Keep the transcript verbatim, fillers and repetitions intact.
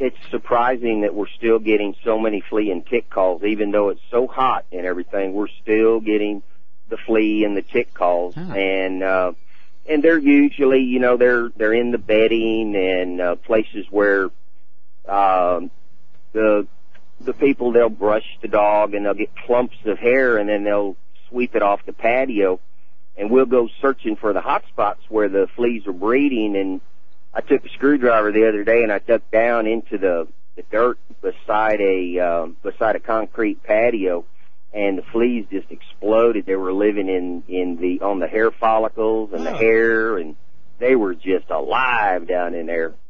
it's surprising that we're still getting so many flea and tick calls, even though it's so hot and everything. We're still getting the flea and the tick calls, huh. and uh, and they're usually, you know, they're they're in the bedding and uh, places where um, the the people, they'll brush the dog and they'll get clumps of hair and then they'll sweep it off the patio, and we'll go searching for the hot spots where the fleas are breeding. And I took a screwdriver the other day and I dug down into the, the dirt beside a uh, beside a concrete patio, and the fleas just exploded. They were living in in the on the hair follicles and the Oh. hair, and they were just alive down in there.